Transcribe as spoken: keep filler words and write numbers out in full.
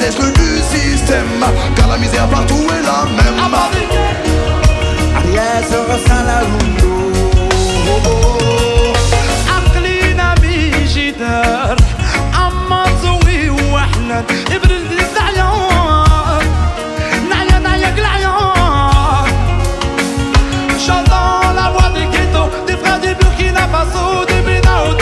être du système, car la misère partout est la même. Ariel se ressent la roue.